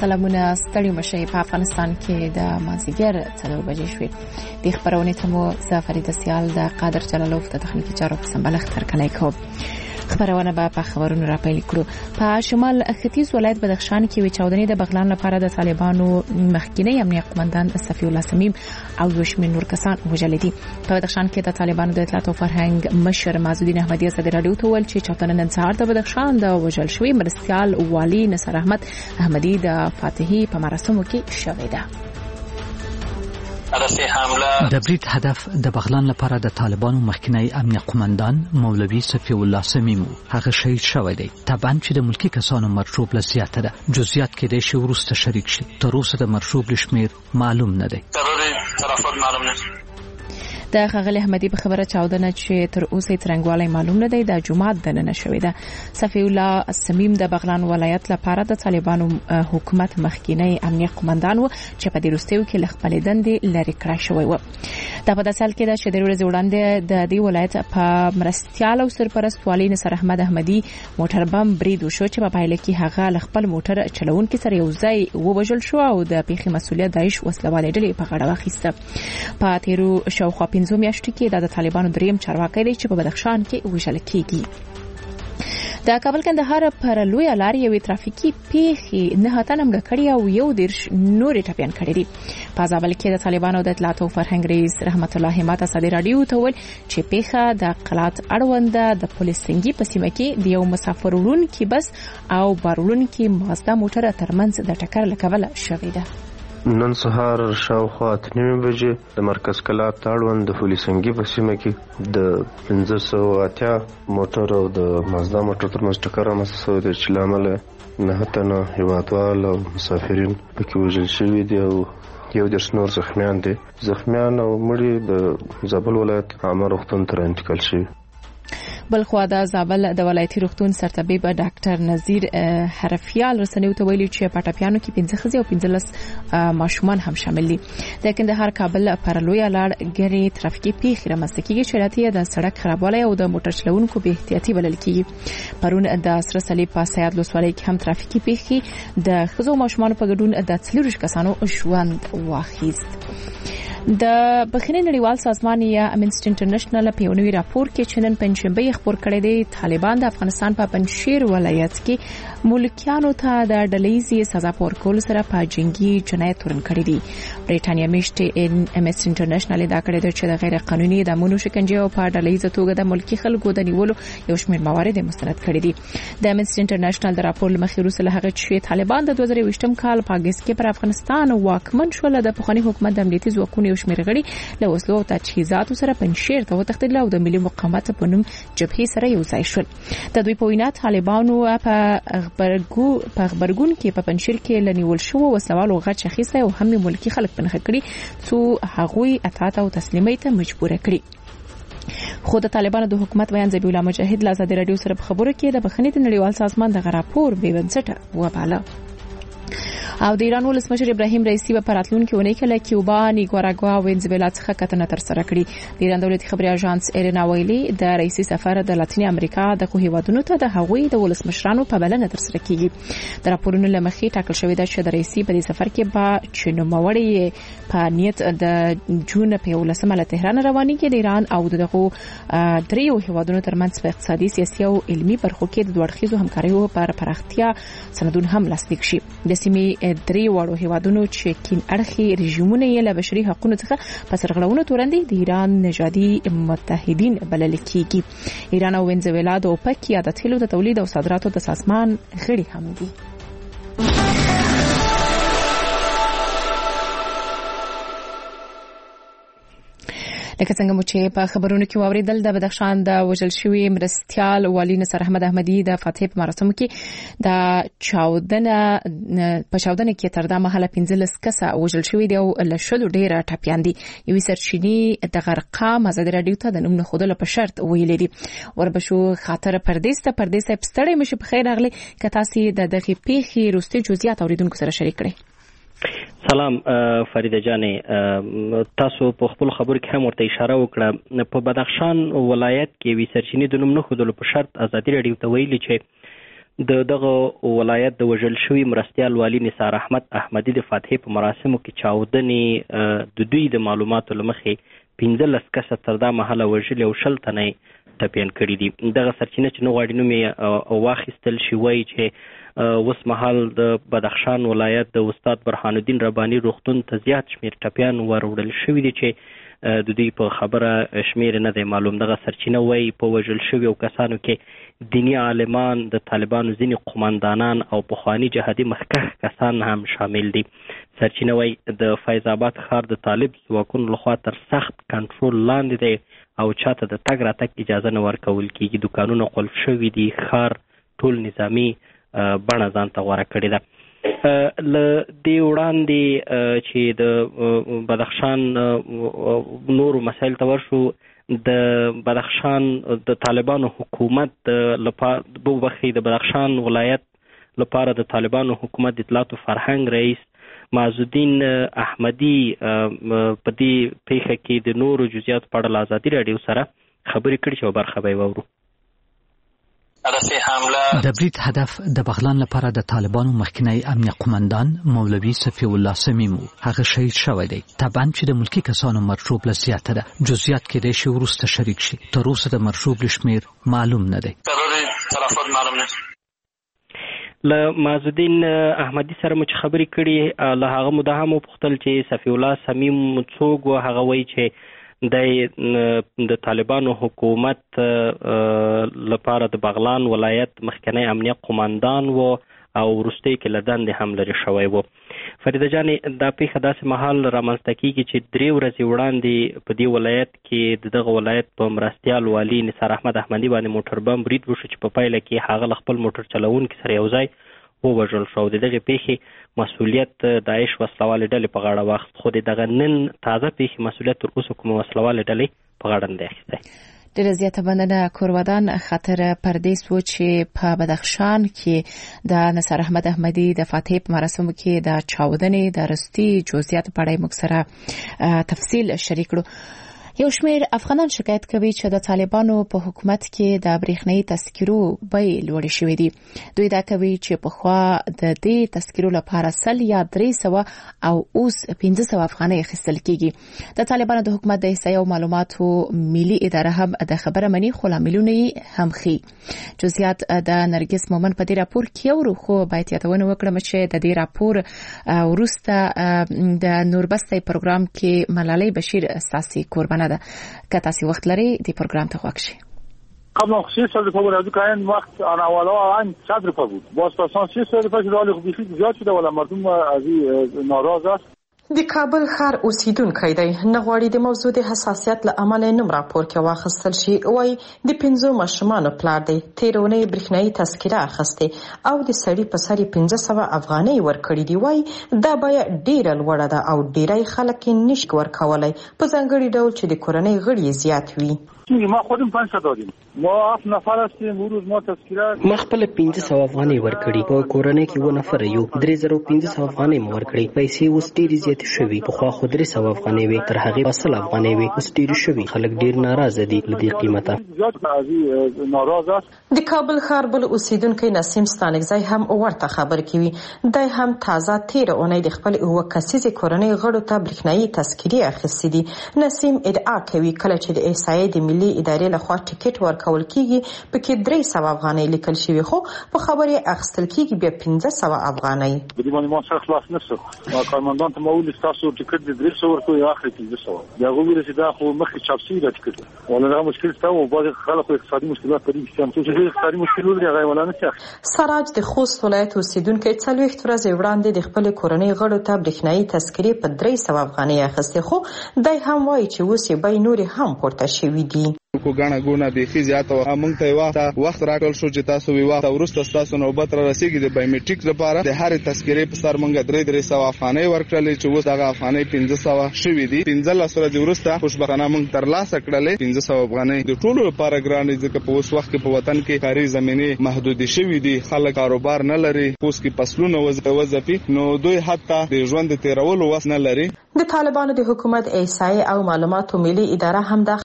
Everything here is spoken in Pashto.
سلامونه ستړي مشي په افغانستان کې د مازیګر 4 بجې شوې د خبرونه ته مو زفریده سیال د قادر جلالوف د تخنیکی چارو په سمبلغ ترکنای کوم خبرونه به په خبرونو راپیل کړو. په شمال ختیځ ولایت بدخشان کې وچاودنې د بغلان لپاره د طالبانو مخکینی امنیت قومندان صفی الله سمیم او یوشمن نور کسان وژل دي. په بدخشان کې د طالبانو د اطلاعات او فرهنګ مشر معزالدین احمدی صدر رادیو ته ویل چې چاودنه نن سهار د بدخشان د وژل شوی مرستيال والی نصر احمد احمدی د فاتحی په مراسمو کې شوې ده. د برید هدف د بغلان لپاره د طالبانو مخکنی امنیت قومندان مولوی صفی الله سمیم هغه شهید شوی دی. طبعا چې د ملکی کسانو مرشوب لزیاته ده. جزئیات کې د شی ورسته شریک شي. تر اوسه د مرشوب لشمیر معلوم نه دی. د خغل احمدی په خبره چاودنه چې تر اوسه ترنګوالي معلوم نه دی د جمعات دننه شوې ده. صفی الله سمیم د بغلان ولایت لپاره د طالبانو حکومت مخکینی امنیت قومندان و چې په دې وروستیو کې لخپل دندې لری کړی شوی و. د په داسل کې د شدیر ورځ وړاندې د دې ولایت په مرستيال او سرپرست والی نصر احمد احمدی موټر بم برید وشو چې په پایله کې هغه لخپل موټر چلونکي سره یو ځای وبجل شو او د پیښې مسولیت دایښ وسلواله ډلې په غاړه واخیسته. په تیرو شاوخوا 15 میاشتو کې د طالبانو دریم چارواکي دی چې په بدخشان کې وژل کیږي. د کابل کندهار پر لوی لار یوې ترافیکي پیښې نه تنم کړی او یو دیرش نورې ټپيان کړی دي. په ځابل کې د طالبانو د اطلاعات او فرهنګ رئیس رحمت الله همت صدر رادیو ته ویل چې پیښه د قلات اړوند د پولیس سنگي په سیمه کې د یو مسافر وړونکي بس او بارولونکي مازدا موټر ترمنځ د ټکر لکوله شوې ده. نن سهار شاوخوا 9 بجې د مرکز کلات اړوند د پولیسنګي په سیمه کې د 1580 موټر او د مازدا موټر ترمنځ ټکر رامنځته شوی دی چې لامل نه تنه هیوادوال او مسافرین پکې وژل شوي دي او یو د نور زخمیان دي. زخمیان او مړي د زابل ولایت عامه روغتون ته انتقال شوي. بلخوا د زابل د ولایتي روغتون سرطبيب ډاکټر نذیر حرفیال رسنیو ته ویلي چې پټاپیانو کې 15 ښځې او 15 ماشومان هم شامل دي. د کندهار کابل پر لوی لار ګری ترافیکي پیښې رامنځته کیږي چې راته د سړک خرابوالی او د موټر چلونکو بې احتیاطي بلل کیږي. پرون د سره صلیب په سیاد لوسوالۍ کې هم ترافیکي پیښې د ښځو او ماشومان په ګډون د 40 کسانو ژوند واخیست. د بخینه نړیوال سازمان یا امنسټي انټرنیشنل په یو نوی راپور کې چې نن پنځشنبه خبر کړی دی طالبان د افغانستان په پنځشیر ولایت کې ملکیانو ته د ډلهیزي سزا ورکول سره په جنگي جنایت تورن کړی دی. بریټانیا میشته امنسټي انټرنیشنل دا کړی دی چې د غیر قانوني د مونو شکنجه او په ډلهیزه توګه د ملکی خلکو د نیولو یو شمېر موارد مستند کړی دي. د امنسټي انټرنیشنل د راپور لمخې وروسته له هغه چې طالبان د 2020م کال په اگست کې پر افغانستان واکمن شول د پخوانی حکومت د امنیتي ځواکونو یو شمېر غړي له وسلو او تجهیزاتو سره پنځشیر ته وتښتېدل او د ملي مقاومت په نوم جبهې سره یو ځای شول. د دوی په وینا طالبانو په خبرګون کې په پنځشیر کې لنیول شو وسلوالو غچ اخیسته او هم ملکی خلک پنځه کړي څو هغوی اطاعت او تسلیمۍ ته مجبور کړي. خو د طالبانو د حکومت بیان ذبیح الله مجاهد له آزادي رادیو سره په خبرو کې د بخښنې د نړیوال سازمان د راپور بې بنسټه وباله. او د ایران ولسمشر ابراهیم رئیسی په راتلونکي ونې کې له کیوبا، نیکاراګوا او وینزویلا څخه کتنه تر سره کړې. د ایران دولتي خبري اژانس ایرنا ویلي د رئیسی سفر د لاتینی امریکا د هیوادونو ته د هغوی د ولسمشرانو په بلنه تر سره کیږي. د راپورونو لمخې ټاکل شوې ده چې د رئیسی په دې سفر کې به چنوموړی په نیت د جون په 11 له تهران رواني کې د ایران او دغه دریو هیوادونو ترمنځ په اقتصادي، سیاسي او علمي برخو کې د دوړخیزو همکاریو پر پراختیا سندون هم لاسلیک شي. د سیمې درې وړو هیوادونو چې کین اړخي رژیمونه یې له بشري حقوقو څخه په سرغړونو تورندې د ایران نژادي متحدین بلل کیږي. ایران او وینزویلا د اوپک یا د تیلو د تولید او صادراتو د سازمان غړي هم دي. لکه څنګه مو چې په خبرونو کې واوریدل د بدخشان د وژل شوی مرستيال والی نصر احمد احمدی د فاتح په مراسمو کې د چاودنه کې تر دا مهاله 15 کسه وژل شوی دی او له شلو ډیره ټپيان دي. یوې سرچینی د غرقام آزادي رادیو ته د نوم نه خودله په شرط ویلې دي. وربشو خاطر پردیس پستړې مشه په خیر اغلی که تاسو د دغه پیښې روستي جزئیات اوریدونکو سره شریک کړئ. سلام فریده جانې، تاسو په خپل خبرو کې هم ورته اشاره وکړه. په بدخشان ولایت کې وی سرچینې د نوم نه خودلو په شرط آزادي رادیو ته ویلي چې دغه ولایت د وژل شوي مرستیال والي نثار احمد احمدي د فاتحې په مراسمو کې چاودنې د دوی د معلوماتو له مخې 15 کسه تر دا مهاله وژلي او 20 تنه ټپیان کړي دي. دغه سرچینه چې نه غواړي نوم یې واخیستل شي وایي چې اوس مهال د بدخشان ولایت د استاد برهان الدین رباني روغتون ته زیات شمېر ټپیان وروړل شوي دي چې د دوی په خبره شمېر نه دی معلوم. دغه سرچینه وایي په وژل شویو کسانو کې دینی عالمان، د طالبانو ځینې قماندانان او پخواني جهادي مخکښ کسان هم شامل دي. سرچینه وایي د فیض آباد ښار د طالب ځواکونو لخوا تر سخت کنټرول لاندې دی او چاته د تګ راتګ اجازه نه ورکول کېږي. دوکانونه قلف شوي دي. ښار ټول نظامي بڼه ځان ته غوره کړې ده. له دې وړاندې چې د بدخشان نورو مسایل ته ورشو، د بدخشان د طالبانو حکومت د بدخشان ولایت لپاره د طالبانو حکومت د اطلاعات او فرهنګ رئیس معزالدین احمدي په دې پیښه کې د نورو جزئیاتو په اړه له ازادي راډیو سره خبرې کړې چې یوه برخه به یې واورو. د برید هدف د بغلان لپاره د طالبانو مخکنی امنیه قماندان مولوي صفی الله سمیم هغه شهید شوی دی. طبعا چې د ملکی کسانو مرشوب له زیاته ده. جزئیات کېدای شي وروسته شریک شي. تر اوسه د مرشوب شمېر معلوم نه دی. له معزالدین احمدي سره مو چې خبرې کړې، له هغه مو دا هم وپوښتل چې صفی الله سمیم څوک و. هغه وایي چې د طالبانو حکومت لپاره د بغلان ولایت مخکنی امنیه قماندان و او وروستۍ کې له دندې هم لرې شوی و. فریده جانې، دا پیښه داسې مهال رامنځته کېږي چې 3 ورځې وړاندې په دې ولایت کې دغه ولایت په مرستیال والي نثار احمد احمدي باندې موټر بم برید وشو چې په پایله کې هغه له خپل موټر چلوونکي سره یو ځای ووژل شو. د دغې پیښې مسؤلیت داعش وسلوالې ډلې په غاړه واخیست، خو د دغه نن تازه پیښې مسؤلیت تر اوسه کومه وسلوالې ډلې په غاړه نه دی اخیستی. ډېره زیاته مننه کورودان. خطر پردیس و چې په بدخشان کې د نثار احمد احمدي د فاتحې په مراسمو کې د چاودنې د رستي جزئیات په اړه موږ سره تفصیل شریک کړو. یو شمېر افغانان شکایت کوي چې د طالبانو په حکومت کې د برېښنايي تذکرو بیې لوړې شوې دي. دوی دا کوي چې پخوا د دې تذکرو لپاره 100 یا 300 او اوس 500 افغانۍ اخیستل کېږي. د طالبانو د حکومت د احصایې او معلوماتو ملي اداره هم د خبره مني، خو لاملونه یې هم ښيي. جزئیات د نرګس مومن په دې راپور کې اورو، خو باید یادونه وکړم چې د دې راپور وروسته د نوربستي پروګرام کې ملالۍ بشیر اساسي قربانه ده. که تاسو وخت لري د پروګرام ته غوږ شئ. قبل از 6 سال قبل از این وقت آن اولا آن 100 روپیه بود. باز پس 6 سال روپیه شده، ولی خب زیاد شده ولی مردم از این ناراض است. د کابل ښار اوسیدونکی دی، نه غواړي د موضوع د حساسیت له امله نوم راپور کې واخیستل شي. وایي د 5 ماشومانو پلار دی، تیرونې برېښنايي تذکره اخیستې او د سړي په سر 500 افغانۍ ورکړي دي. وایي دا بیه ډېره لوړه ده او ډېری خلک یې نشي ورکولی، په ځانګړي ډول چې د کورنۍ غړي زیات وي. ما خودم 500 دادیم. ما 7 نفر هستیم. روز ما تذکره ما خپل 500 افغانۍ ورکړي. په کورنۍ کې 2 نفر یو. 3500 افغانۍ مو ورکړي. پیسې اوس ډېرې زیاتې شوي. پخوا خو 300 افغانۍ وي، تر هغې 100 افغانۍ وي. اوس ډېرې شوي. خلک ډېر ناراضه دي له دې قیمته. د کابل ښار بل اوسیدونکی نسیم ستانکزی هم ورته خبر کوي. دی هم تازه تیر اونۍ د خپل 2 کسیزې کورنۍ غړو ته برېښنايي تذکرې اخیستې دي. نسیم ادعا کوي کله چې د احصایې د ملي ادارې لخوا ټیکټ ورکول کیږي پکې 300 افغانۍ لیکل شوی، خو په خبرې اخیستل کیږي بیا 500 افغانۍ. د دې باندې ما سره خلاص نشو. ما کارمندان ته مول تاسو ټیکټ د 300 ورکوي، اخر 500. دا غوړي چې دا خو مخکې چاپ شوی د ټیکټ ولا دا مشکل ته او بعض خلکو اقتصادي مشکلات پرې چې چې اقتصادي مشکل لري هغه ولا نه څه. سراج د خوست ولایت اوسیدونکو 40 ورځې وړاندې د خپل کورنۍ غړو ته برېښنايي تذکرې په 300 افغانۍ اخیستې، خو دای هم وایي چې اوس یې بیې نورې هم پورته شوي دي. کو غاڼه ګونه بيخي زیاته موږ ته وخت راکړل شو چې تاسو وی وخت ورسته تاسو نوبت را رسیدي د بایومټریک لپاره د هر تذکرې په سر موږ 300 افغانۍ ورکړلې چې اوس دغه افغانۍ 500 شوي دي. 15 ورځې ورسته خوشبختانه موږ ترلاسه کړلې 500 افغانۍ. د ټولو لپاره ګران دي ځکه په اوس وخت کې په وطن کې کاري زمينه محدود شوي دي، خلک کاروبار نه لري، اوس کې فصلونه وظیفي نو دوی حتی د ژوند تیرولو وس نه لري. د طالبانو د حکومت احصایې او معلوماتو ملي اداره هم د